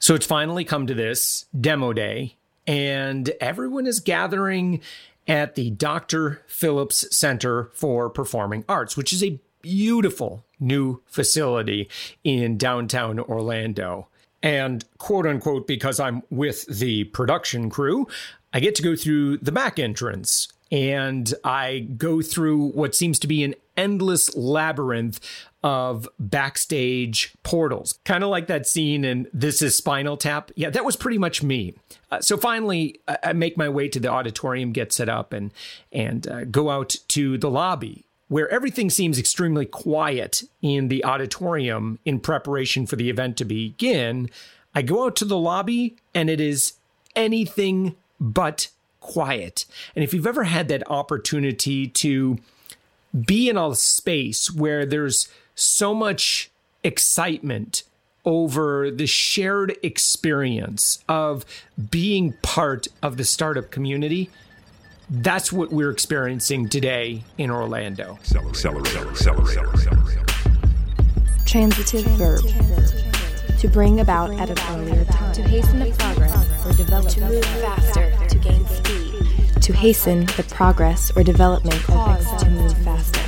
So it's finally come to this demo day, and everyone is gathering at the Dr. Phillips Center for Performing Arts, which is a beautiful new facility in downtown Orlando. And quote unquote, because I'm with the production crew, I get to go through the back entrance, and I go through what seems to be an endless labyrinth of backstage portals, kind of like that scene in This Is Spinal Tap. Yeah, that was pretty much me. So finally, I make my way to the auditorium, get set up, and go out to the lobby, where everything seems extremely quiet in the auditorium in preparation for the event to begin. I go out to the lobby, and it is anything but quiet. And if you've ever had that opportunity to be in a space where there's so much excitement over the shared experience of being part of the startup community, that's what we're experiencing today in Orlando. Transitive verb. To bring about at an earlier time. To hasten the progress or development. To move faster. To gain speed. To hasten the progress or development of X. To move faster.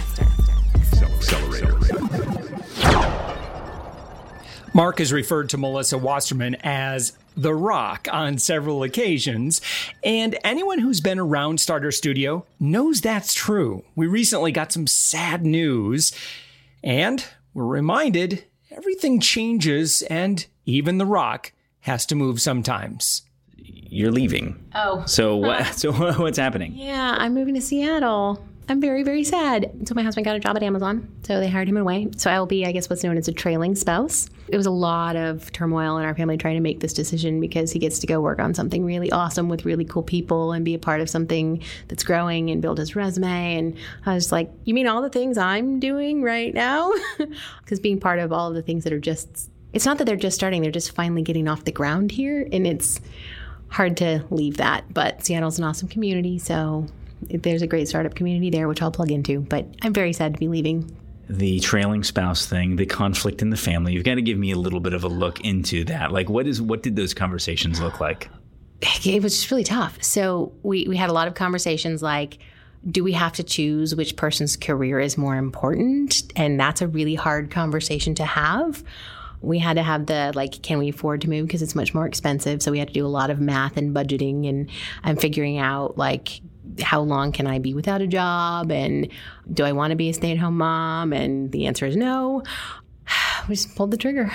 Mark has referred to Melissa Wasserman as The Rock on several occasions, and anyone who's been around Starter Studio knows that's true. We recently got some sad news, and we're reminded everything changes, and even The Rock has to move sometimes. You're leaving. Oh. So what's happening? Yeah, I'm moving to Seattle. I'm very, very sad. So my husband got a job at Amazon, so they hired him away. So I will be, I guess, what's known as a trailing spouse. It was a lot of turmoil in our family trying to make this decision because he gets to go work on something really awesome with really cool people and be a part of something that's growing and build his resume. And I was like, you mean all the things I'm doing right now? Because being part of all of the things that are just, it's not that they're just starting, they're just finally getting off the ground here. And it's hard to leave that. But Seattle's an awesome community, so there's a great startup community there, which I'll plug into, but I'm very sad to be leaving. The trailing spouse thing, the conflict in the family, you've got to give me a little bit of a look into that. Like, what did those conversations look like? It was just really tough. So we had a lot of conversations like, do we have to choose which person's career is more important? And that's a really hard conversation to have. We had to have can we afford to move? Because it's much more expensive. So we had to do a lot of math and budgeting and figuring out, how long can I be without a job? And do I want to be a stay-at-home mom? And the answer is no. We just pulled the trigger.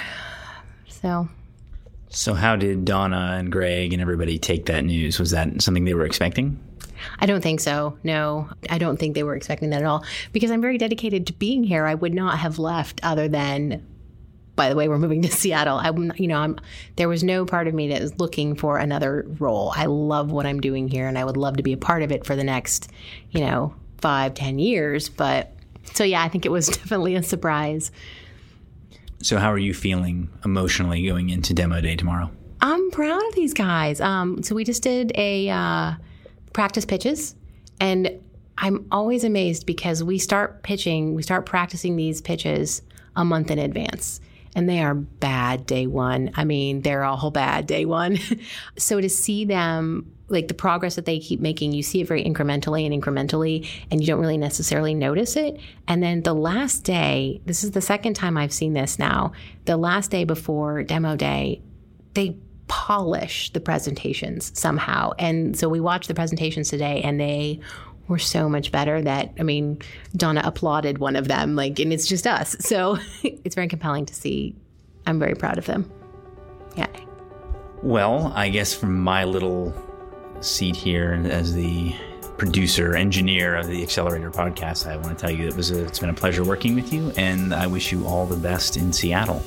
So how did Donna and Greg and everybody take that news? Was that something they were expecting? I don't think so. No, I don't think they were expecting that at all. Because I'm very dedicated to being here. I would not have left other than, by the way, we're moving to Seattle. There was no part of me that was looking for another role. I love what I'm doing here, and I would love to be a part of it for the next, 5-10 years. But so, yeah, I think it was definitely a surprise. So how are you feeling emotionally going into demo day tomorrow? I'm proud of these guys. So we just did a practice pitches, and I'm always amazed because we start practicing these pitches a month in advance. And they are bad day one. I mean, they're all bad day one. So to see them, the progress that they keep making, you see it very incrementally, and you don't really necessarily notice it. And then the last day, this is the second time I've seen this now, the last day before demo day, they polish the presentations somehow. And so we watched the presentations today, and they were so much better that, Donna applauded one of them, and it's just us. So it's very compelling to see. I'm very proud of them. Yeah. Well, I guess from my little seat here as the producer, engineer of the Accelerator podcast, I want to tell you it's been a pleasure working with you, and I wish you all the best in Seattle.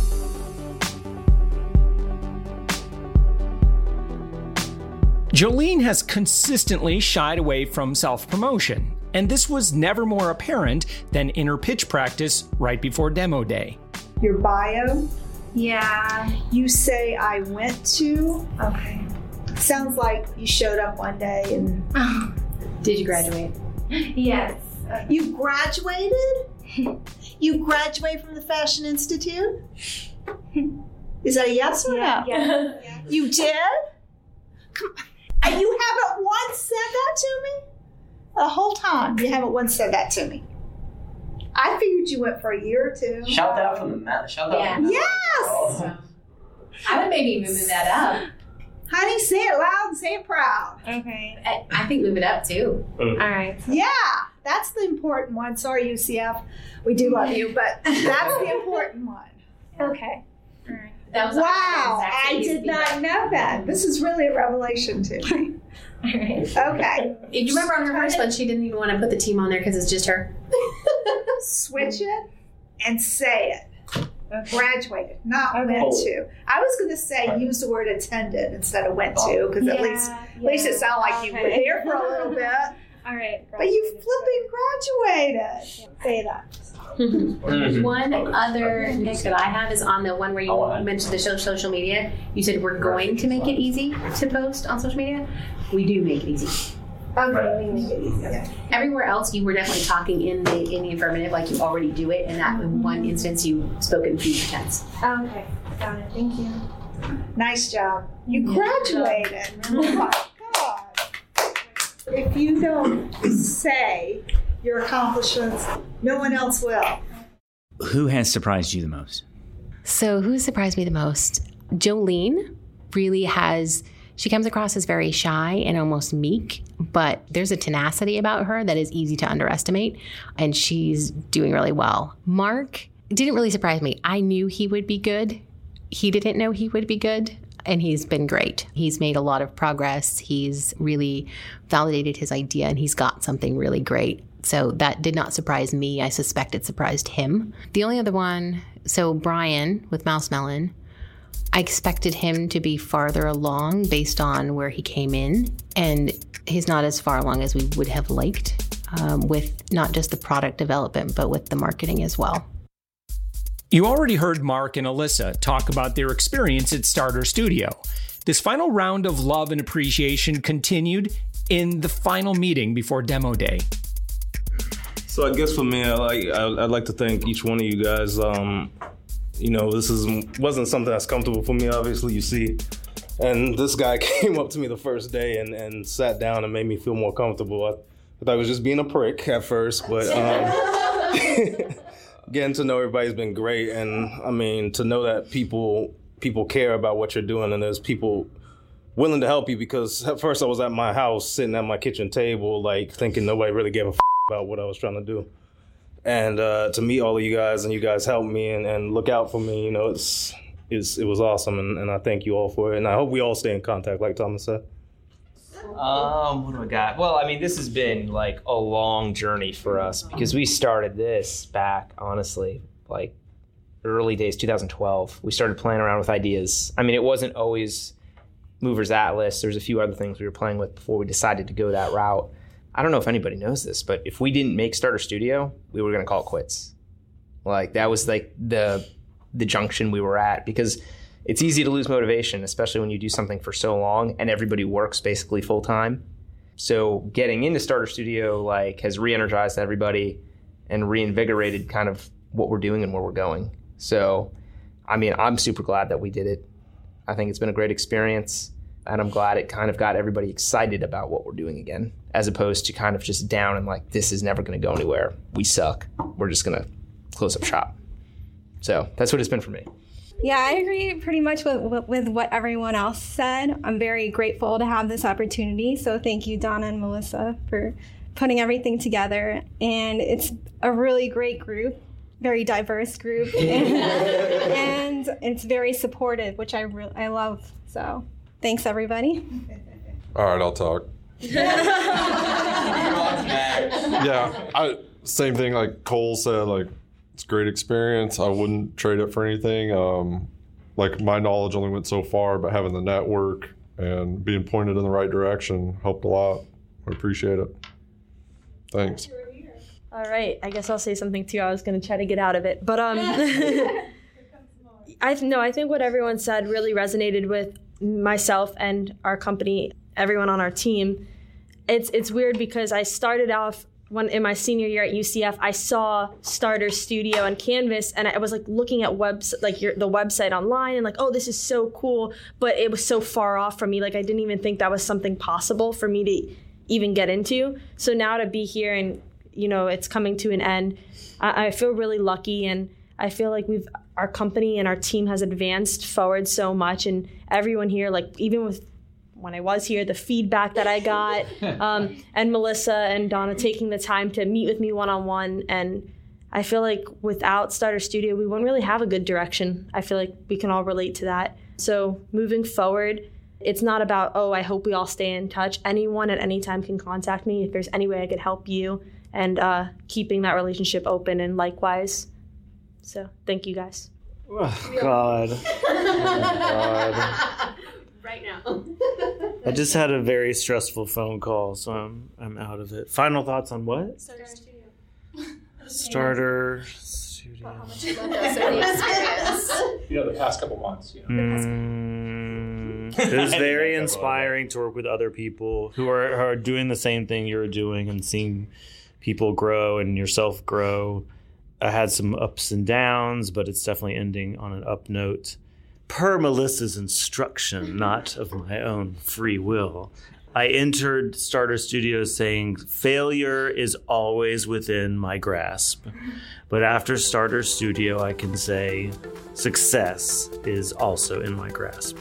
Jolene has consistently shied away from self-promotion, and this was never more apparent than in her pitch practice right before demo day. Your bio? Yeah. You say I went to? Okay. Sounds like you showed up one day and... Oh. Did you graduate? Yes. You graduated? You graduate from the Fashion Institute? Is that a yes or no? Yeah. You did? Come on. And you haven't once said that to me? The whole time, you haven't once said that to me. I figured you went for a year or two. Shout out from the mat. Shout out. From the Yes! I would maybe move that up. Honey, say it loud and say it proud. Okay. I think move it up too. All right. Yeah, that's the important one. Sorry, UCF. We do love you, but that's the important one. Okay. All right. That was Wow, I did not know that. This is really a revelation to me. All right. Okay. You remember on her first one, she didn't even want to put the team on there because it's just her. Switch it and say it. Okay. Graduated, not Okay. went to. I was going to say use the word attended instead of went to, because at least it sounded like you were there for a little bit. All right. But you flipping graduated. Say that. One other nick that I have is on the one where you mentioned the social media. You said we're going to make it easy to post on social media. We do make it easy. Okay, we make it easier. Everywhere else, you were definitely talking in the affirmative, like you already do it. And that in one instance, you spoke in future tense. Okay. Got it. Thank you. Nice job. You graduated. Oh my God. If you don't say your accomplishments, no one else will. Who has surprised you the most? So who surprised me the most? Jolene really has, she comes across as very shy and almost meek, but there's a tenacity about her that is easy to underestimate, and she's doing really well. Mark didn't really surprise me. I knew he would be good. He didn't know he would be good, and he's been great. He's made a lot of progress. He's really validated his idea, and he's got something really great. So that did not surprise me. I suspect it surprised him. The only other one, so Brian with Mouse Melon, I expected him to be farther along based on where he came in, and he's not as far along as we would have liked with not just the product development, but with the marketing as well. You already heard Mark and Alyssa talk about their experience at Starter Studio. This final round of love and appreciation continued in the final meeting before demo day. So I guess for me, I'd like to thank each one of you guys. This wasn't something that's comfortable for me, obviously, you see. And this guy came up to me the first day and sat down and made me feel more comfortable. I thought I was just being a prick at first, but getting to know everybody's been great. And I mean, to know that people care about what you're doing and there's people willing to help you, because at first I was at my house sitting at my kitchen table, like thinking nobody really gave a about what I was trying to do. And to meet all of you guys, and you guys helped me and look out for me, it was awesome, and I thank you all for it. And I hope we all stay in contact, like Thomas said. What do I got? Well, I mean, this has been like a long journey for us because we started this back, honestly, like early days, 2012. We started playing around with ideas. I mean, it wasn't always Movers Atlas. There's a few other things we were playing with before we decided to go that route. I don't know if anybody knows this, but if we didn't make Starter Studio, we were going to call it quits. Like, that was like the junction we were at, because it's easy to lose motivation, especially when you do something for so long and everybody works basically full time. So getting into Starter Studio has re-energized everybody and reinvigorated kind of what we're doing and where we're going. So, I mean, I'm super glad that we did it. I think it's been a great experience. And I'm glad it kind of got everybody excited about what we're doing again, as opposed to kind of just down and like, this is never going to go anywhere. We suck. We're just going to close up shop. So that's what it's been for me. Yeah, I agree pretty much with what everyone else said. I'm very grateful to have this opportunity. So thank you, Donna and Melissa, for putting everything together. And it's a really great group, very diverse group. And it's very supportive, which I love. So thanks, everybody. All right, I'll talk. Same thing like Cole said, it's a great experience. I wouldn't trade it for anything. My knowledge only went so far, but having the network and being pointed in the right direction helped a lot. I appreciate it. Thanks. All right, I guess I'll say something too. I was going to try to get out of it. But I think what everyone said really resonated with myself and our company, everyone on our team. It's weird because I started off when in my senior year at UCF, I saw Starter Studio and Canvas, and I was like looking at the website online, and like, oh, this is so cool, but it was so far off from me. Like, I didn't even think that was something possible for me to even get into. So now to be here and, you know, it's coming to an end, I feel really lucky, and I feel like our company and our team has advanced forward so much, and everyone here, like even with when I was here, the feedback that I got, and Melissa and Donna taking the time to meet with me one-on-one. And I feel like without Starter Studio, we wouldn't really have a good direction. I feel like we can all relate to that. So moving forward, it's not about, oh, I hope we all stay in touch. Anyone at any time can contact me if there's any way I could help you, and keeping that relationship open, and likewise. So thank you guys. Oh, God. Oh, God. Right now. I just had a very stressful phone call, so I'm out of it. Final thoughts on what? Starter Studio. Starter Studio. How much you loved us in the experience. You know, the past couple months. You know. It was very inspiring to work with other people who are doing the same thing you're doing, and seeing people grow and yourself grow. I had some ups and downs, but it's definitely ending on an up note. Per Melissa's instruction, not of my own free will, I entered Starter Studio saying failure is always within my grasp. But after Starter Studio, I can say success is also in my grasp.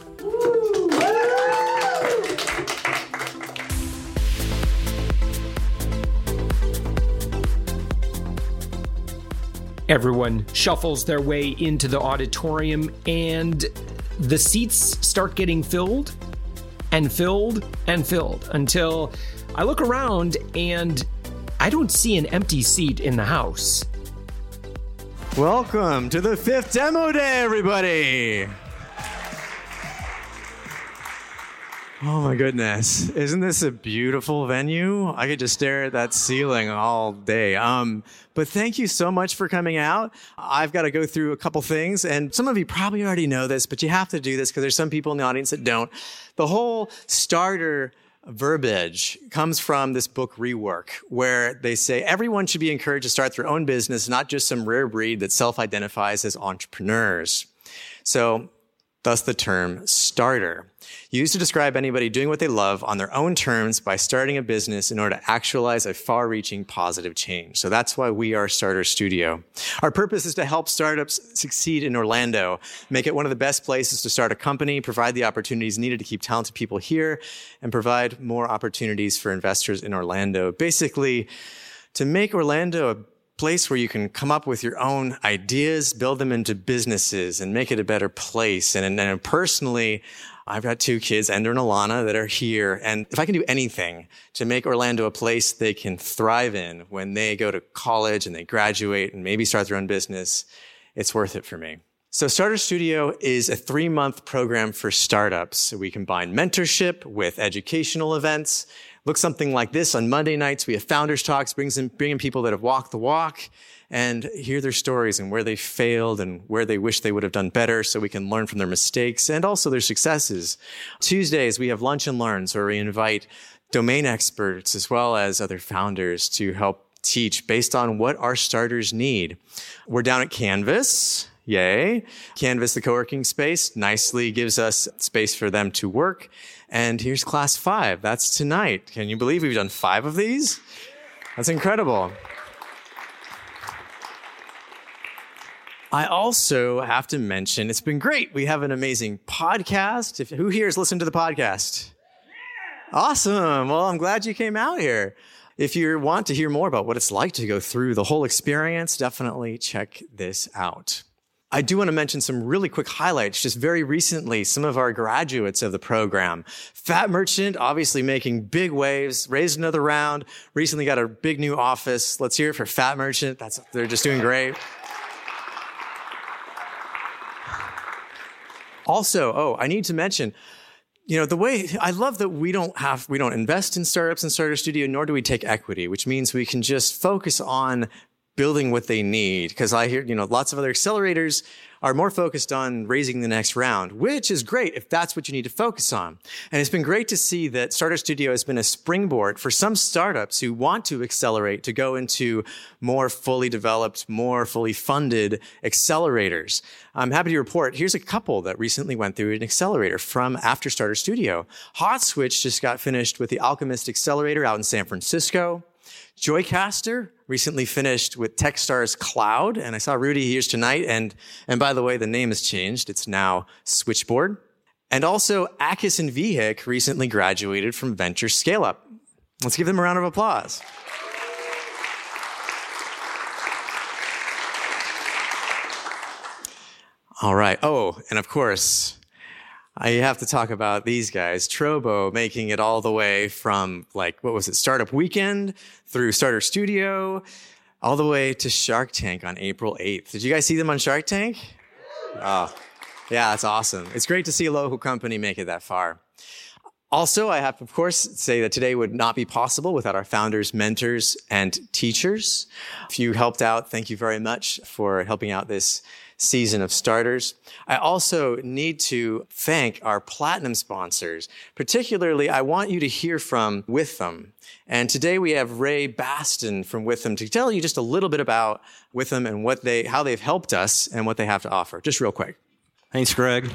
Everyone shuffles their way into the auditorium, and the seats start getting filled and filled and filled until I look around and I don't see an empty seat in the house. Welcome to the 5th Demo Day, everybody! Oh my goodness. Isn't this a beautiful venue? I could just stare at that ceiling all day. But thank you so much for coming out. I've got to go through a couple things, and some of you probably already know this, but you have to do this because there's some people in the audience that don't. The whole starter verbiage comes from this book Rework, where they say everyone should be encouraged to start their own business, not just some rare breed that self-identifies as entrepreneurs. So, thus the term starter, used to describe anybody doing what they love on their own terms by starting a business in order to actualize a far-reaching positive change. So that's why we are Starter Studio. Our purpose is to help startups succeed in Orlando, make it one of the best places to start a company, provide the opportunities needed to keep talented people here, and provide more opportunities for investors in Orlando. Basically, to make Orlando a place where you can come up with your own ideas, build them into businesses, and make it a better place. And personally, I've got 2 kids, Ender and Alana, that are here. And if I can do anything to make Orlando a place they can thrive in when they go to college and they graduate and maybe start their own business, it's worth it for me. So Starter Studio is a 3-month program for startups. We combine mentorship with educational events. Looks something like this. On Monday nights, we have Founders Talks, bringing people that have walked the walk and hear their stories and where they failed and where they wish they would have done better so we can learn from their mistakes and also their successes. Tuesdays, we have Lunch and Learns, where we invite domain experts as well as other founders to help teach based on what our starters need. We're down at Canvas. Yay. Canvas, the co-working space, nicely gives us space for them to work. And here's class 5. That's tonight. Can you believe we've done 5 of these? That's incredible. I also have to mention, it's been great. We have an amazing podcast. Who here has listened to the podcast? Awesome. Well, I'm glad you came out here. If you want to hear more about what it's like to go through the whole experience, definitely check this out. I do want to mention some really quick highlights. Just very recently, some of our graduates of the program. Fat Merchant, obviously making big waves, raised another round, recently got a big new office. Let's hear it for Fat Merchant. They're just doing great. Also, I need to mention, the way I love that we don't invest in startups and Starter Studio, nor do we take equity, which means we can just focus on building what they need. Because I hear, lots of other accelerators are more focused on raising the next round, which is great if that's what you need to focus on. And it's been great to see that Starter Studio has been a springboard for some startups who want to accelerate to go into more fully developed, more fully funded accelerators. I'm happy to report, here's a couple that recently went through an accelerator from after Starter Studio. HotSwitch just got finished with the Alchemist Accelerator out in San Francisco. Joycaster recently finished with Techstars Cloud, and I saw Rudy here tonight, and by the way, the name has changed. It's now Switchboard. And also, Akis and Vihik recently graduated from Venture Scale Up. Let's give them a round of applause. All right. Oh, and of course, I have to talk about these guys. Trobo making it all the way from, Startup Weekend through Starter Studio, all the way to Shark Tank on April 8th. Did you guys see them on Shark Tank? Oh, yeah, that's awesome. It's great to see a local company make it that far. Also, I have to, of course, say that today would not be possible without our founders, mentors, and teachers. If you helped out, thank you very much for helping out this season of starters. I also need to thank our platinum sponsors. Particularly, I want you to hear from Withum. And today we have Ray Baston from Withum to tell you just a little bit about Withum and how they've helped us and what they have to offer. Just real quick. Thanks, Greg.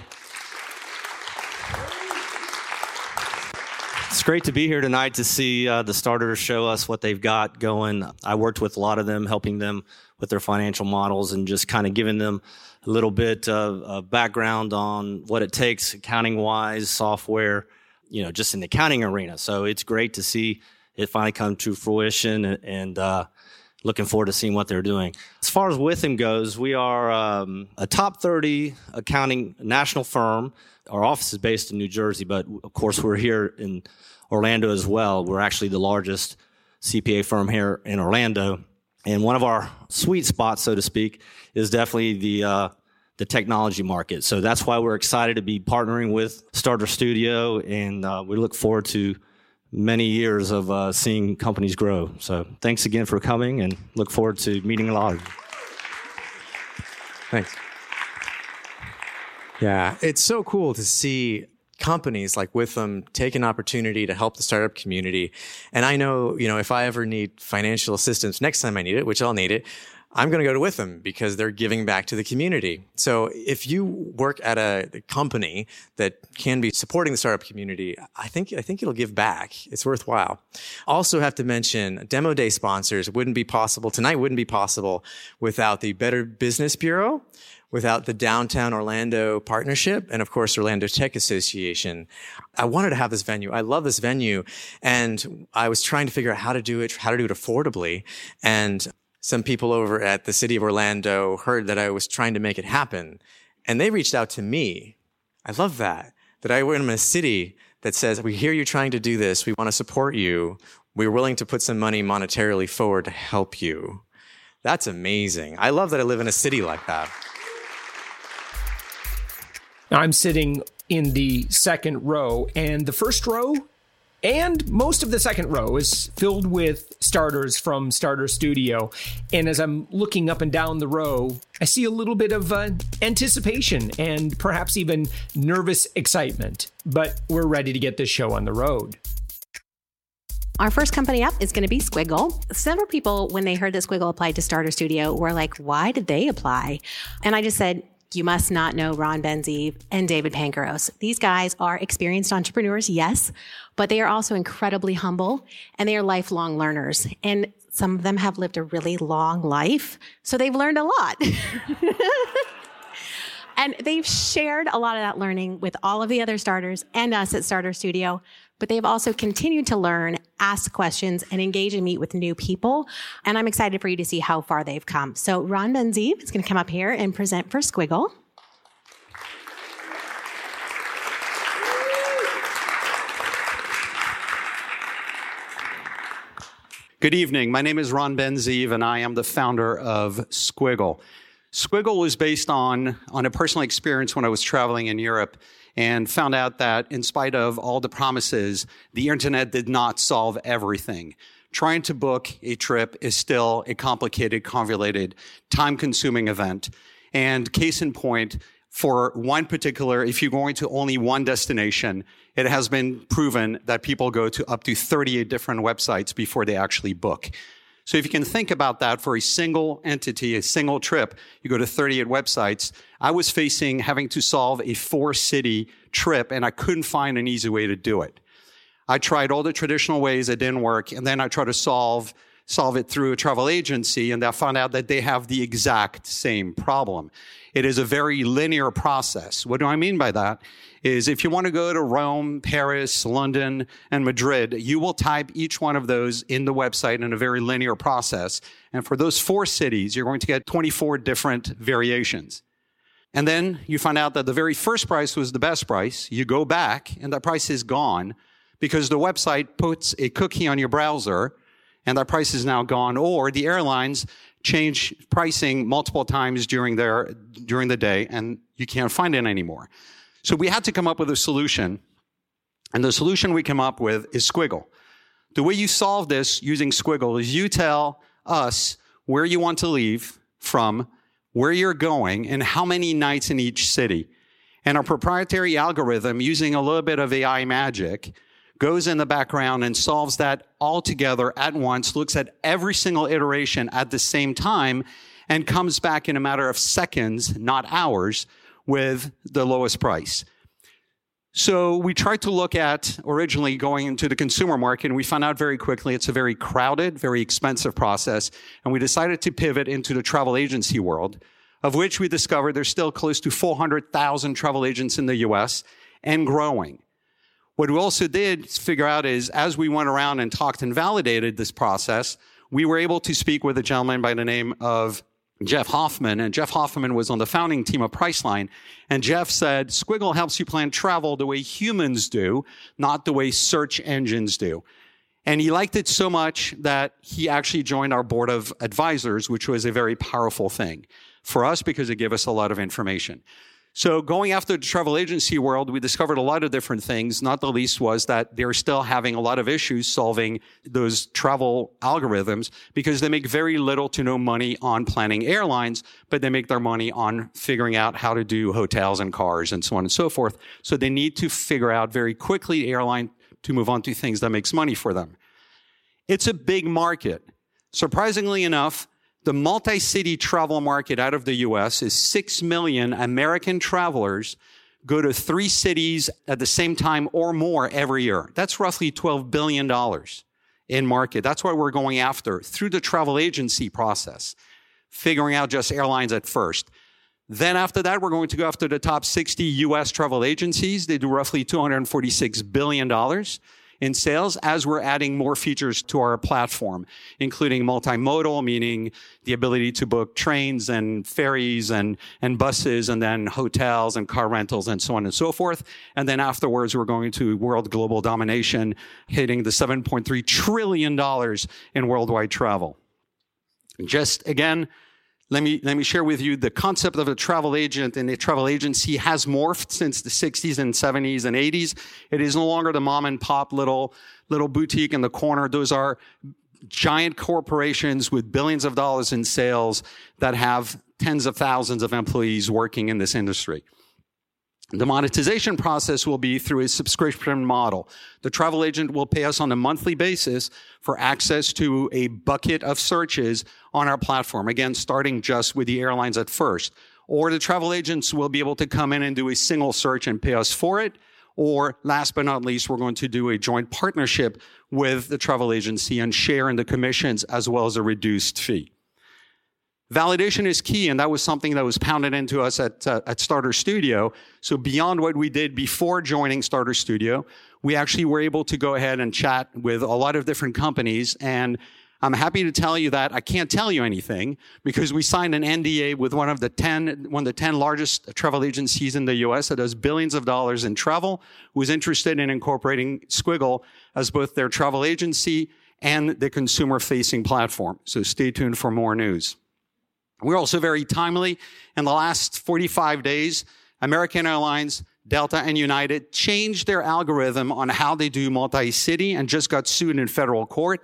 It's great to be here tonight to see the starters show us what they've got going. I worked with a lot of them, helping them with their financial models and just kind of giving them a little bit of background on what it takes accounting-wise, software, just in the accounting arena. So it's great to see it finally come to fruition and looking forward to seeing what they're doing. As far as Withum goes, we are a top 30 accounting national firm. Our office is based in New Jersey, but of course we're here in Orlando as well. We're actually the largest CPA firm here in Orlando. And one of our sweet spots, so to speak, is definitely the technology market. So that's why we're excited to be partnering with Starter Studio, and we look forward to many years of seeing companies grow. So thanks again for coming, and look forward to meeting a lot of you. Thanks. Yeah, it's so cool to see companies like Withum take an opportunity to help the startup community. And I know, if I ever need financial assistance next time I need it, which I'll need it, I'm going to go to Withum because they're giving back to the community. So if you work at a company that can be supporting the startup community, I think it'll give back. It's worthwhile. Also have to mention Demo Day sponsors wouldn't be possible without the Better Business Bureau, without the Downtown Orlando Partnership, and of course, Orlando Tech Association. I wanted to have this venue. I love this venue. And I was trying to figure out how to do it affordably. And some people over at the city of Orlando heard that I was trying to make it happen. And they reached out to me. I love that I went in a city that says, we hear you're trying to do this. We want to support you. We're willing to put some money monetarily forward to help you. That's amazing. I love that I live in a city like that. I'm sitting in the second row, and the first row and most of the second row is filled with starters from Starter Studio. And as I'm looking up and down the row, I see a little bit of anticipation and perhaps even nervous excitement. But we're ready to get this show on the road. Our first company up is going to be Squiggle. Several people, when they heard that Squiggle applied to Starter Studio, were like, why did they apply? And I just said, you must not know Ron Benziv and David Pankaros. These guys are experienced entrepreneurs, yes, but they are also incredibly humble, and they are lifelong learners. And some of them have lived a really long life, so they've learned a lot. And they've shared a lot of that learning with all of the other starters and us at Starter Studio, but they've also continued to learn, ask questions, and engage and meet with new people. And I'm excited for you to see how far they've come. So Ron Benziv is going to come up here and present for Squiggle. Good evening. My name is Ron Benziv, and I am the founder of Squiggle. Squiggle was based on a personal experience when I was traveling in Europe and found out that in spite of all the promises, the internet did not solve everything. trying to book a trip is still a complicated, convoluted, time-consuming event. And case in point, for one particular, if you're going to only one destination, it has been proven that people go to up to 38 different websites before they actually book. So if you can think about that for a single entity, a single trip, you go to 38 websites. I was facing having to solve a 4-city trip, and I couldn't find an easy way to do it. I tried all the traditional ways, it didn't work, and then I tried to solve it through a travel agency, and I found out that they have the exact same problem. It is a very linear process. What do I mean by that? Is if you want to go to Rome, Paris, London, and Madrid, you will type each one of those in the website in a very linear process. And for those 4 cities, you're going to get 24 different variations. And then you find out that the very first price was the best price. You go back, and that price is gone because the website puts a cookie on your browser, and that price is now gone, or the airlines change pricing multiple times during the day, and you can't find it anymore. So we had to come up with a solution, and the solution we came up with is Squiggle. The way you solve this using Squiggle is you tell us where you want to leave from, where you're going, and how many nights in each city. And our proprietary algorithm, using a little bit of AI magic, goes in the background and solves that all together at once, looks at every single iteration at the same time, and comes back in a matter of seconds, not hours, with the lowest price. So we tried to look at originally going into the consumer market, and we found out very quickly it's a very crowded, very expensive process, and we decided to pivot into the travel agency world, of which we discovered there's still close to 400,000 travel agents in the US and growing. What we also did figure out is, as we went around and talked and validated this process, we were able to speak with a gentleman by the name of Jeff Hoffman. And Jeff Hoffman was on the founding team of Priceline. And Jeff said, Squiggle helps you plan travel the way humans do, not the way search engines do. And he liked it so much that he actually joined our board of advisors, which was a very powerful thing for us because it gave us a lot of information. So going after the travel agency world, we discovered a lot of different things. Not the least was that they're still having a lot of issues solving those travel algorithms because they make very little to no money on planning airlines, but they make their money on figuring out how to do hotels and cars and so on and so forth. So they need to figure out very quickly the airline to move on to things that makes money for them. It's a big market. Surprisingly enough, the multi-city travel market out of the U.S. is 6 million American travelers go to 3 cities at the same time or more every year. That's roughly $12 billion in market. That's what we're going after through the travel agency process, figuring out just airlines at first. Then after that, we're going to go after the top 60 U.S. travel agencies. They do roughly $246 billion in sales as we're adding more features to our platform, including multimodal, meaning the ability to book trains and ferries and buses and then hotels and car rentals and so on and so forth. And then afterwards, we're going to world global domination, hitting the $7.3 trillion in worldwide travel. Just again, let me share with you the concept of a travel agent and a travel agency has morphed since the 60s and 70s and 80s. It is no longer the mom and pop little boutique in the corner. Those are giant corporations with billions of dollars in sales that have tens of thousands of employees working in this industry. The monetization process will be through a subscription model. The travel agent will pay us on a monthly basis for access to a bucket of searches on our platform. Again, starting just with the airlines at first. Or the travel agents will be able to come in and do a single search and pay us for it. Or last but not least, we're going to do a joint partnership with the travel agency and share in the commissions as well as a reduced fee. Validation is key, and that was something that was pounded into us at Starter Studio. So beyond what we did before joining Starter Studio, we actually were able to go ahead and chat with a lot of different companies, and I'm happy to tell you that I can't tell you anything because we signed an NDA with one of the 10 largest travel agencies in the U.S. that does billions of dollars in travel, who is interested in incorporating Squiggle as both their travel agency and the consumer-facing platform. So stay tuned for more news. We're also very timely. In the last 45 days, American Airlines, Delta, and United changed their algorithm on how they do multi-city and just got sued in federal court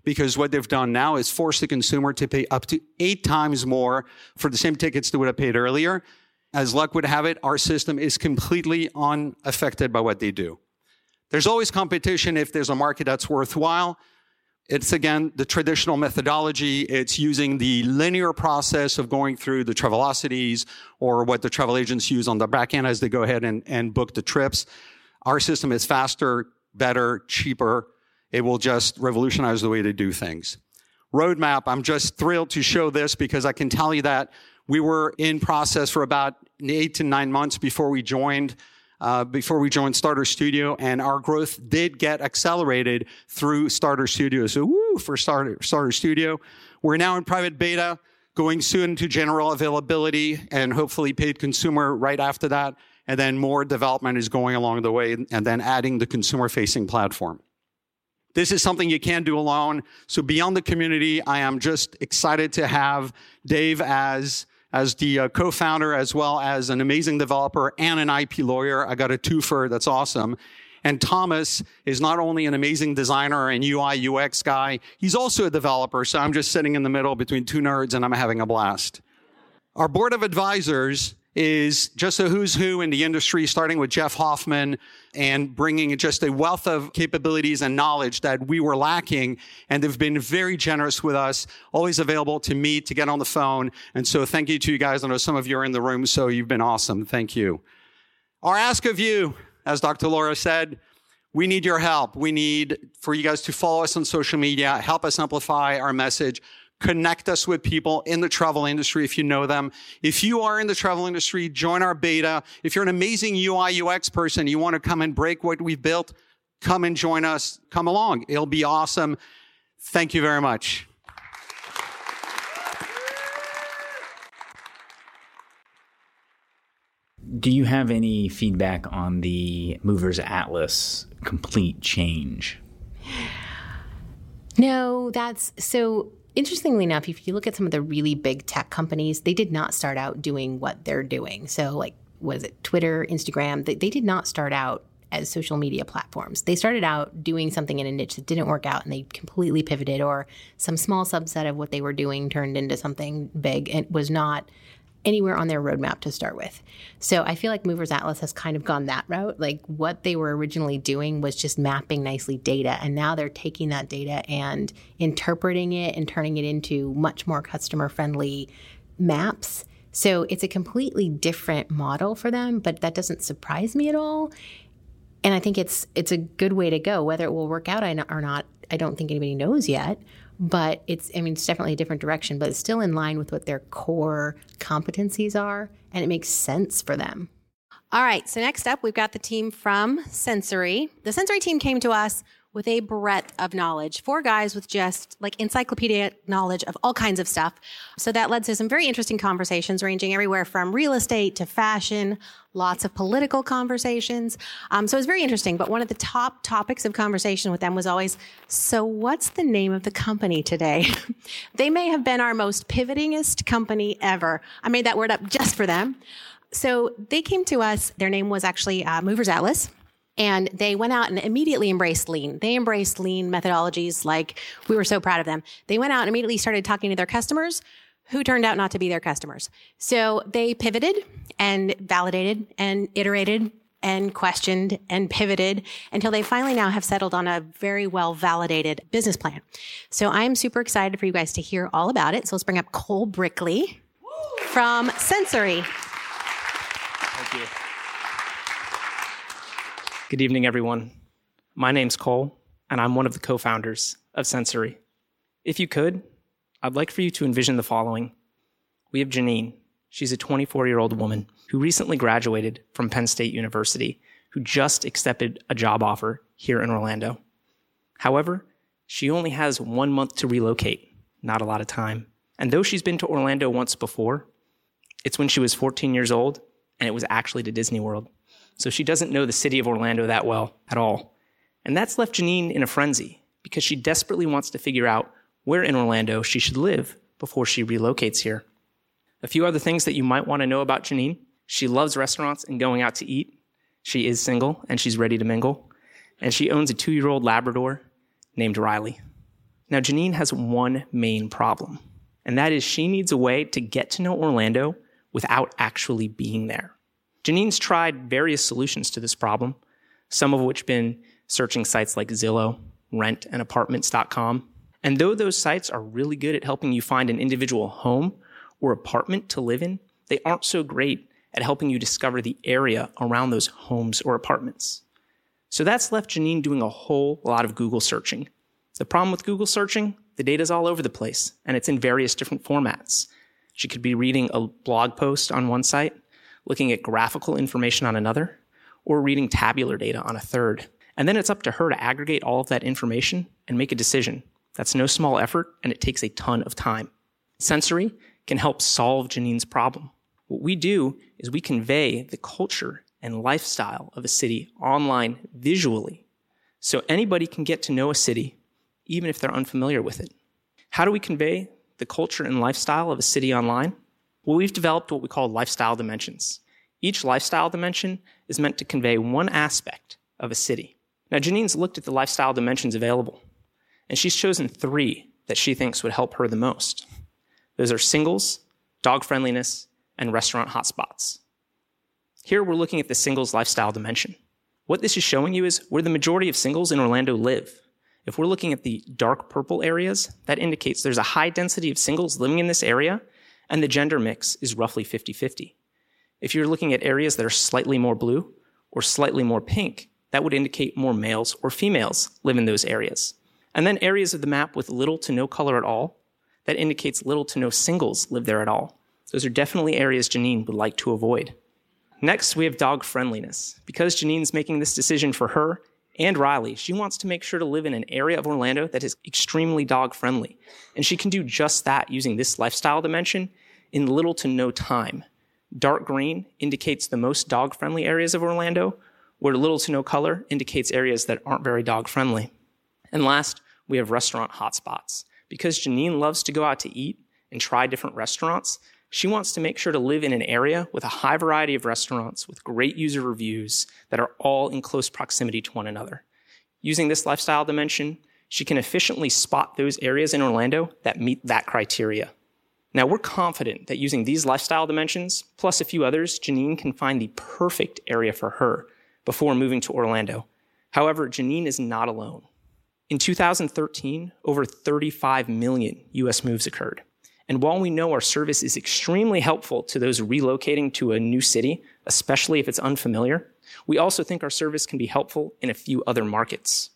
because what they've done now is force the consumer to pay up to 8 times more for the same tickets they would have paid earlier. As luck would have it, our system is completely unaffected by what they do. There's always competition if there's a market that's worthwhile. It's, again, the traditional methodology. It's using the linear process of going through the Travelocities or what the travel agents use on the back end as they go ahead and book the trips. Our system is faster, better, cheaper. It will just revolutionize the way they do things. Roadmap, I'm just thrilled to show this because I can tell you that we were in process for about 8 to 9 months before we joined Starter Studio, and our growth did get accelerated through Starter Studio. So woo for Starter Studio. We're now in private beta, going soon to general availability and hopefully paid consumer right after that. And then more development is going along the way, and then adding the consumer-facing platform. This is something you can't do alone. So beyond the community, I am just excited to have Dave as the co-founder, as well as an amazing developer and an IP lawyer. I got a twofer. That's awesome. And Thomas is not only an amazing designer and UI UX guy, he's also a developer. So I'm just sitting in the middle between two nerds and I'm having a blast. Our board of advisors is just a who's who in the industry, starting with Jeff Hoffman and bringing just a wealth of capabilities and knowledge that we were lacking. And they've been very generous with us, always available to meet, to get on the phone. And so thank you to you guys. I know some of you are in the room, so you've been awesome. Thank you. Our ask of you, as Dr. Laura said, we need your help. We need for you guys to follow us on social media, help us amplify our message. Connect us with people in the travel industry if you know them. If you are in the travel industry, join our beta. If you're an amazing UI UX person, you want to come and break what we've built, come and join us. Come along. It'll be awesome. Thank you very much. Do you have any feedback on the Movers Atlas complete change? No, that's so... Interestingly enough, if you look at some of the really big tech companies, they did not start out doing what they're doing. So like, was it Twitter, Instagram? They did not start out as social media platforms. They started out doing something in a niche that didn't work out and they completely pivoted, or some small subset of what they were doing turned into something big and was not anywhere on their roadmap to start with. So I feel like Movers Atlas has kind of gone that route. Like what they were originally doing was just mapping nicely data. And now they're taking that data and interpreting it and turning it into much more customer-friendly maps. So it's a completely different model for them, but that doesn't surprise me at all. And I think it's a good way to go. Whether it will work out or not, I don't think anybody knows yet. But it's definitely a different direction, but it's still in line with what their core competencies are, and it makes sense for them. All right, so next up, we've got the team from Sensory. The Sensory team came to us with a breadth of knowledge. 4 guys with just like encyclopedic knowledge of all kinds of stuff. So that led to some very interesting conversations ranging everywhere from real estate to fashion, lots of political conversations. So it was very interesting. But one of the top topics of conversation with them was always, so what's the name of the company today? They may have been our most pivotingest company ever. I made that word up just for them. So they came to us. Their name was actually Movers Atlas. And they went out and immediately embraced lean. They embraced lean methodologies like we were so proud of them. They went out and immediately started talking to their customers who turned out not to be their customers. So they pivoted and validated and iterated and questioned and pivoted until they finally now have settled on a very well validated business plan. So I'm super excited for you guys to hear all about it. So let's bring up Cole Brickley from Sensory. Thank you. Good evening, everyone. My name's Cole, and I'm one of the co-founders of Sensory. If you could, I'd like for you to envision the following. We have Janine. She's a 24-year-old woman who recently graduated from Penn State University, who just accepted a job offer here in Orlando. However, she only has 1 month to relocate, not a lot of time. And though she's been to Orlando once before, it's when she was 14 years old, and it was actually to Disney World. So she doesn't know the city of Orlando that well at all. And that's left Janine in a frenzy because she desperately wants to figure out where in Orlando she should live before she relocates here. A few other things that you might want to know about Janine. She loves restaurants and going out to eat. She is single and she's ready to mingle. And she owns a 2-year-old Labrador named Riley. Now, Janine has one main problem, and that is she needs a way to get to know Orlando without actually being there. Janine's tried various solutions to this problem, some of which been searching sites like Zillow, Rent, and Apartments.com. And though those sites are really good at helping you find an individual home or apartment to live in, they aren't so great at helping you discover the area around those homes or apartments. So that's left Janine doing a whole lot of Google searching. The problem with Google searching, the data's all over the place, and it's in various different formats. She could be reading a blog post on one site, looking at graphical information on another, or reading tabular data on a third. And then it's up to her to aggregate all of that information and make a decision. That's no small effort, and it takes a ton of time. Sensory can help solve Janine's problem. What we do is we convey the culture and lifestyle of a city online visually, so anybody can get to know a city even if they're unfamiliar with it. How do we convey the culture and lifestyle of a city online? Well, we've developed what we call lifestyle dimensions. Each lifestyle dimension is meant to convey one aspect of a city. Now, Janine's looked at the lifestyle dimensions available, and she's chosen 3 that she thinks would help her the most. Those are singles, dog friendliness, and restaurant hotspots. Here we're looking at the singles lifestyle dimension. What this is showing you is where the majority of singles in Orlando live. If we're looking at the dark purple areas, that indicates there's a high density of singles living in this area, and the gender mix is roughly 50-50. If you're looking at areas that are slightly more blue or slightly more pink, that would indicate more males or females live in those areas. And then areas of the map with little to no color at all, that indicates little to no singles live there at all. Those are definitely areas Janine would like to avoid. Next, we have dog friendliness. Because Janine's making this decision for her and Riley, she wants to make sure to live in an area of Orlando that is extremely dog friendly. And she can do just that using this lifestyle dimension in little to no time. Dark green indicates the most dog friendly areas of Orlando, where little to no color indicates areas that aren't very dog friendly. And last, we have restaurant hotspots. Because Janine loves to go out to eat and try different restaurants, she wants to make sure to live in an area with a high variety of restaurants with great user reviews that are all in close proximity to one another. Using this lifestyle dimension, she can efficiently spot those areas in Orlando that meet that criteria. Now, we're confident that using these lifestyle dimensions, plus a few others, Janine can find the perfect area for her before moving to Orlando. However, Janine is not alone. In 2013, over 35 million U.S. moves occurred. And while we know our service is extremely helpful to those relocating to a new city, especially if it's unfamiliar, we also think our service can be helpful in a few other markets.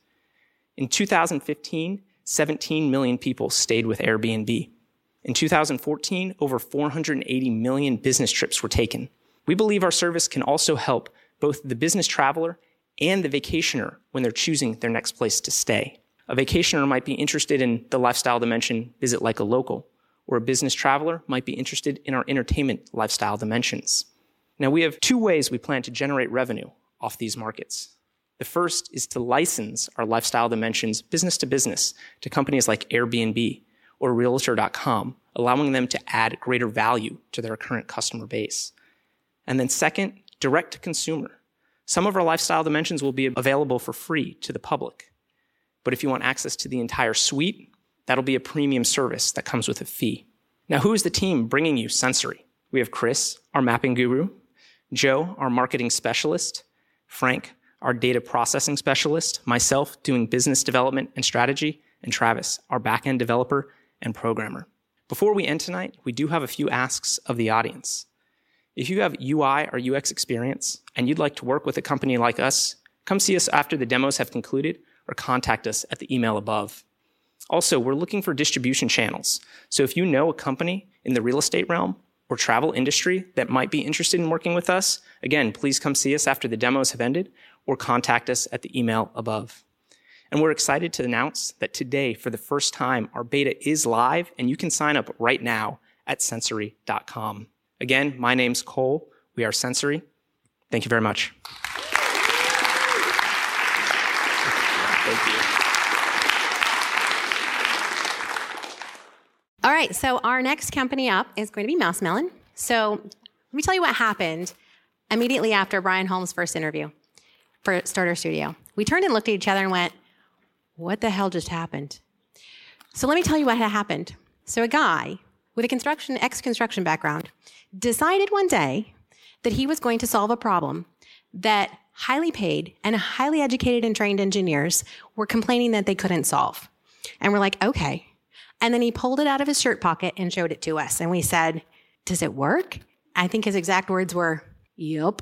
In 2015, 17 million people stayed with Airbnb. In 2014, over 480 million business trips were taken. We believe our service can also help both the business traveler and the vacationer when they're choosing their next place to stay. A vacationer might be interested in the lifestyle dimension, visit like a local, or a business traveler might be interested in our entertainment lifestyle dimensions. Now, we have 2 ways we plan to generate revenue off these markets. The first is to license our lifestyle dimensions business to business to companies like Airbnb or Realtor.com, allowing them to add greater value to their current customer base. And then second, direct to consumer. Some of our lifestyle dimensions will be available for free to the public. But if you want access to the entire suite, that'll be a premium service that comes with a fee. Now, who is the team bringing you Sensory? We have Chris, our mapping guru, Joe, our marketing specialist, Frank, our data processing specialist, myself doing business development and strategy, and Travis, our back-end developer and programmer. Before we end tonight, we do have a few asks of the audience. If you have UI or UX experience and you'd like to work with a company like us, come see us after the demos have concluded or contact us at the email above. Also, we're looking for distribution channels. So if you know a company in the real estate realm or travel industry that might be interested in working with us, again, please come see us after the demos have ended or contact us at the email above. And we're excited to announce that today, for the first time, our beta is live and you can sign up right now at Sensory.com. Again, my name's Cole. We are Sensory. Thank you very much. Thank you. All right, so our next company up is going to be Mouse Melon. So let me tell you what happened immediately after Brian Holmes' first interview for Starter Studio. We turned and looked at each other and went, what the hell just happened? So let me tell you what had happened. So a guy with a ex-construction background decided one day that he was going to solve a problem that highly paid and highly educated and trained engineers were complaining that they couldn't solve. And we're like, okay. And then he pulled it out of his shirt pocket and showed it to us. And we said, does it work? I think his exact words were, yup.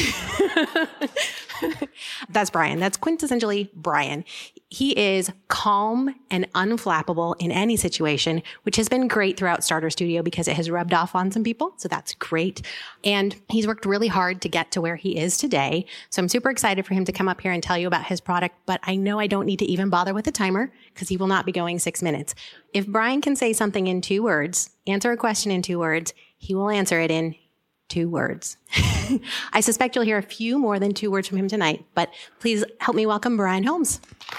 That's Brian. That's quintessentially Brian. He is calm and unflappable in any situation, which has been great throughout Starter Studio because it has rubbed off on some people. So that's great. And he's worked really hard to get to where he is today. So I'm super excited for him to come up here and tell you about his product. But I know I don't need to even bother with a timer because he will not be going 6 minutes. If Brian can say something in 2 words, answer a question in 2 words, he will answer it in 2 words. I suspect you'll hear a few more than 2 words from him tonight, but please help me welcome Brian Holmes.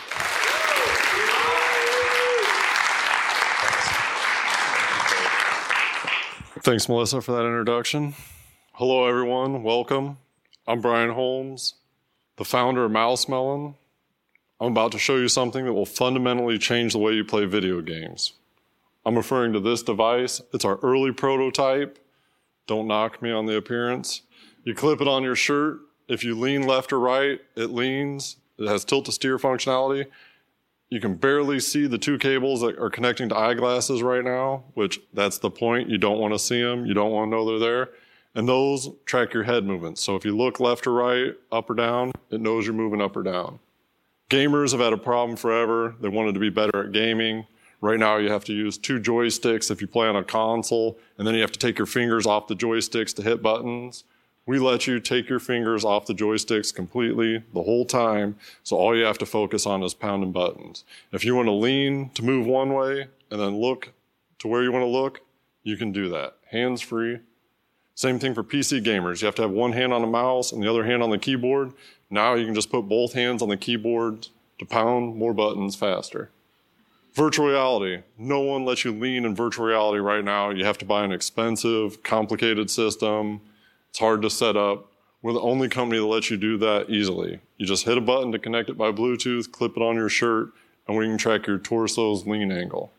Thanks, Melissa, for that introduction. Hello, everyone. Welcome. I'm Brian Holmes, the founder of Mouse Melon. I'm about to show you something that will fundamentally change the way you play video games. I'm referring to this device. It's our early prototype. Don't knock me on the appearance. You clip it on your shirt. If you lean left or right, it leans. It has tilt-to-steer functionality. You can barely see the 2 cables that are connecting to eyeglasses right now, which that's the point. You don't want to see them. You don't want to know they're there. And those track your head movements. So if you look left or right, up or down, it knows you're moving up or down. Gamers have had a problem forever. They wanted to be better at gaming. Right now, you have to use 2 joysticks if you play on a console, and then you have to take your fingers off the joysticks to hit buttons. We let you take your fingers off the joysticks completely the whole time, so all you have to focus on is pounding buttons. If you want to lean to move one way and then look to where you want to look, you can do that, hands-free. Same thing for PC gamers. You have to have one hand on the mouse and the other hand on the keyboard. Now you can just put both hands on the keyboard to pound more buttons faster. Virtual reality. No one lets you lean in virtual reality right now. You have to buy an expensive, complicated system. It's hard to set up. We're the only company that lets you do that easily. You just hit a button to connect it by Bluetooth, clip it on your shirt, and we can track your torso's lean angle.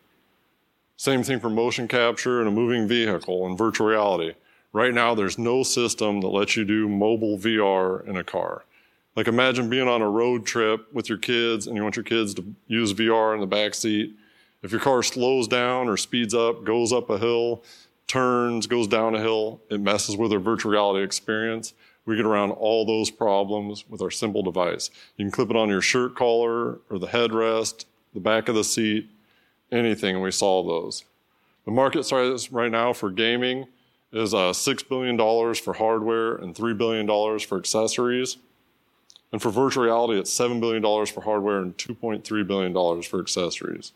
Same thing for motion capture in a moving vehicle and virtual reality. Right now, there's no system that lets you do mobile VR in a car. Like imagine being on a road trip with your kids and you want your kids to use VR in the back seat. If your car slows down or speeds up, goes up a hill, turns, goes down a hill, it messes with their virtual reality experience. We get around all those problems with our simple device. You can clip it on your shirt collar or the headrest, the back of the seat, anything, and we solve those. The market size right now for gaming is $6 billion for hardware and $3 billion for accessories. And for virtual reality, it's $7 billion for hardware and $2.3 billion for accessories.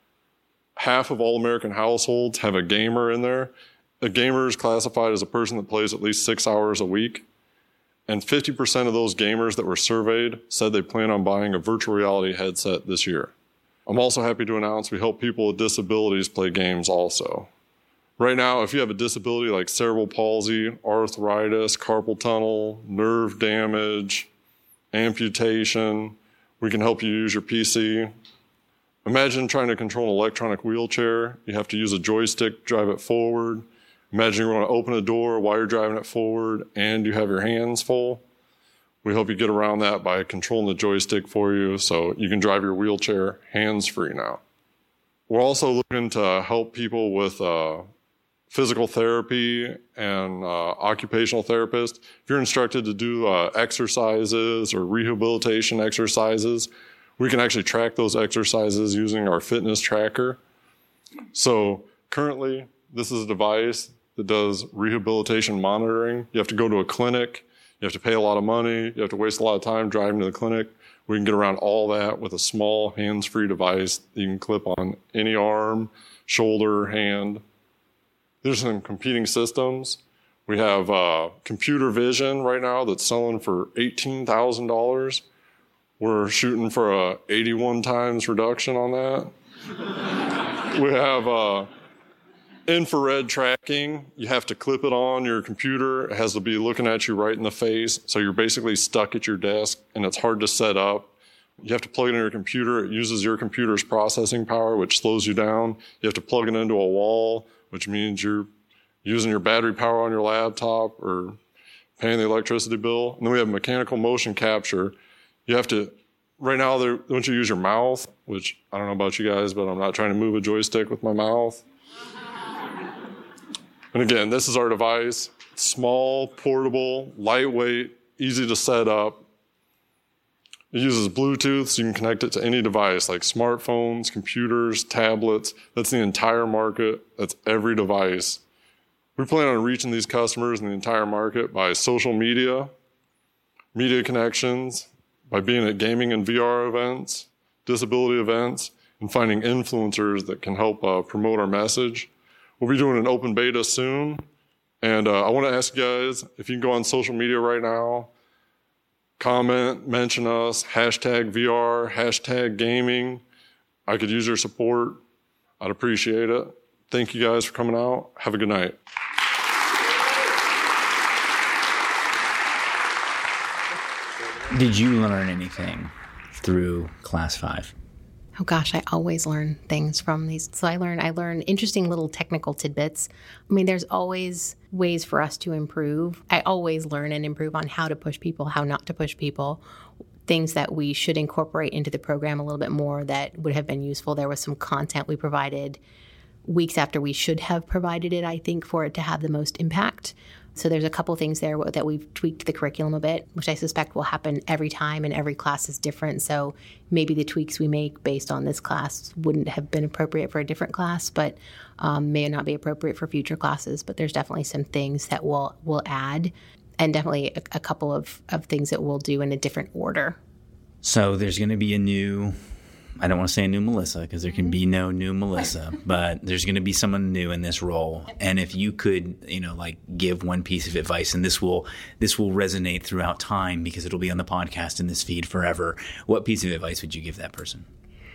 Half of all American households have a gamer in there. A gamer is classified as a person that plays at least 6 hours a week. And 50% of those gamers that were surveyed said they plan on buying a virtual reality headset this year. I'm also happy to announce we help people with disabilities play games also. Right now, if you have a disability like cerebral palsy, arthritis, carpal tunnel, nerve damage, amputation, we can help you use your PC. Imagine trying to control an electronic wheelchair. You have to use a joystick to drive it forward. Imagine you want to open a door while you're driving it forward and you have your hands full. We help you get around that by controlling the joystick for you so you can drive your wheelchair hands-free now. We're also looking to help people with physical therapy and occupational therapists. If you're instructed to do exercises or rehabilitation exercises, we can actually track those exercises using our fitness tracker. So currently, this is a device that does rehabilitation monitoring. You have to go to a clinic. You have to pay a lot of money. You have to waste a lot of time driving to the clinic. We can get around all that with a small hands-free device that you can clip on any arm, shoulder, hand. There's some competing systems. We have computer vision right now that's selling for $18,000. We're shooting for a 81 times reduction on that. We have infrared tracking. You have to clip it on your computer. It has to be looking at you right in the face. So you're basically stuck at your desk and it's hard to set up. You have to plug it into your computer. It uses your computer's processing power, which slows you down. You have to plug it into a wall, which means you're using your battery power on your laptop or paying the electricity bill. And then we have mechanical motion capture. You have to, right now, they want you to use your mouth, which I don't know about you guys, but I'm not trying to move a joystick with my mouth. And again, this is our device. Small, portable, lightweight, easy to set up. It uses Bluetooth, so you can connect it to any device, like smartphones, computers, tablets. That's the entire market. That's every device. We plan on reaching these customers in the entire market by social media, media connections, by being at gaming and VR events, disability events, and finding influencers that can help promote our message. We'll be doing an open beta soon. And I want to ask you guys, if you can go on social media right now, comment, mention us, hashtag VR, hashtag gaming. I could use your support. I'd appreciate it. Thank you guys for coming out. Have a good night. Did you learn anything through Class 5? Oh gosh, I always learn things from these. So I learn interesting little technical tidbits. I mean, there's always ways for us to improve. I always learn and improve on how to push people, how not to push people, things that we should incorporate into the program a little bit more that would have been useful. There was some content we provided weeks after we should have provided it, I think, for it to have the most impact. So there's a couple things there that we've tweaked the curriculum a bit, which I suspect will happen every time, and every class is different. So maybe the tweaks we make based on this class wouldn't have been appropriate for a different class, but may not be appropriate for future classes. But there's definitely some things that we'll add, and definitely a couple of things that we'll do in a different order. So there's going to be a new, I don't want to say a new Melissa because there can be no new Melissa, but there's going to be someone new in this role. And if you could, give one piece of advice, and this will resonate throughout time because it'll be on the podcast in this feed forever. What piece of advice would you give that person?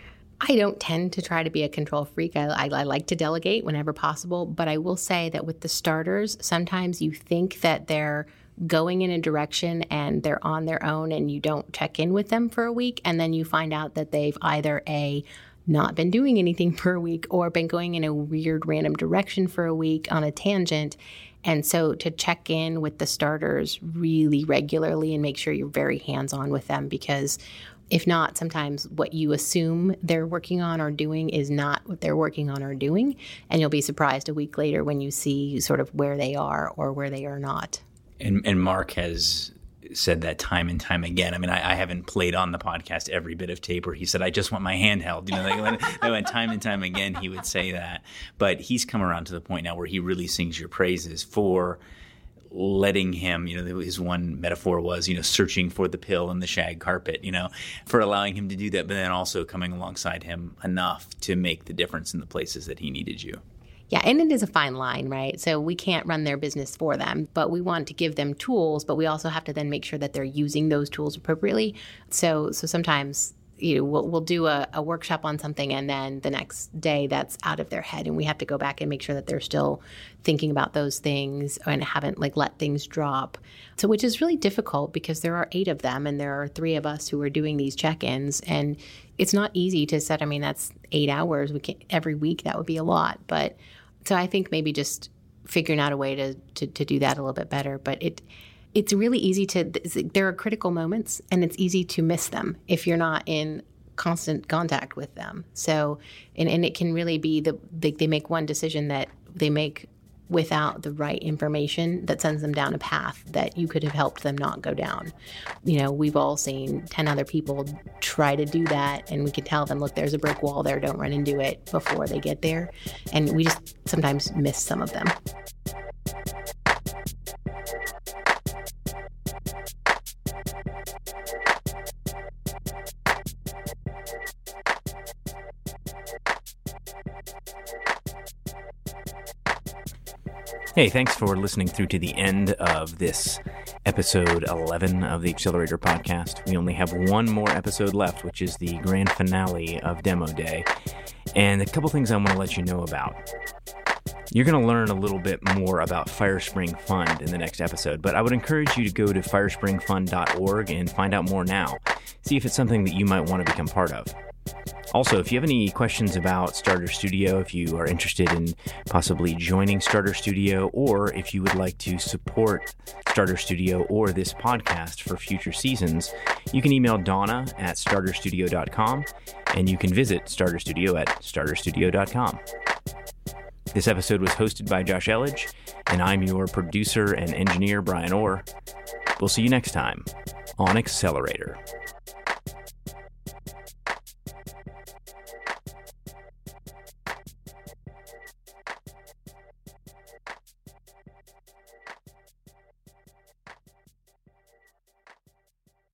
I don't tend to try to be a control freak. I like to delegate whenever possible, but I will say that with the starters, sometimes you think that they're going in a direction and they're on their own and you don't check in with them for a week, and then you find out that they've either not been doing anything for a week or been going in a weird random direction for a week on a tangent. And so to check in with the starters really regularly and make sure you're very hands-on with them, because if not, sometimes what you assume they're working on or doing is not what they're working on or doing, and you'll be surprised a week later when you see sort of where they are or where they are not. And Mark has said that time and time again. I mean, I haven't played on the podcast every bit of tape where he said, I just want my handheld. Time and time again, he would say that. But he's come around to the point now where he really sings your praises for letting him, his one metaphor was, searching for the pill in the shag carpet, for allowing him to do that, but then also coming alongside him enough to make the difference in the places that he needed you. Yeah, and it is a fine line, right? So we can't run their business for them, but we want to give them tools, but we also have to then make sure that they're using those tools appropriately. So sometimes we'll do a workshop on something, and then the next day that's out of their head, and we have to go back and make sure that they're still thinking about those things and haven't let things drop. So which is really difficult because there are 8 of them and there are 3 of us who are doing these check-ins, and it's not easy to set. I mean, that's 8 hours. We can't, every week that would be a lot, but so I think maybe just figuring out a way to do that a little bit better. But it's really easy there are critical moments, and it's easy to miss them if you're not in constant contact with them. So, and it can really be they make one decision that they make without the right information that sends them down a path that you could have helped them not go down. We've all seen 10 other people try to do that, and we can tell them, look, there's a brick wall there, don't run into it before they get there. And we just sometimes miss some of them. Hey, thanks for listening through to the end of this episode 11 of the Accelerator Podcast. We only have one more episode left, which is the grand finale of Demo Day. And a couple things I want to let you know about. You're going to learn a little bit more about Firespring Fund in the next episode, but I would encourage you to go to firespringfund.org and find out more now. See if it's something that you might want to become part of. Also, if you have any questions about Starter Studio, if you are interested in possibly joining Starter Studio, or if you would like to support Starter Studio or this podcast for future seasons, you can email Donna at starterstudio.com, and you can visit Starter Studio at starterstudio.com. This episode was hosted by Josh Elledge, and I'm your producer and engineer, Brian Orr. We'll see you next time on Accelerator.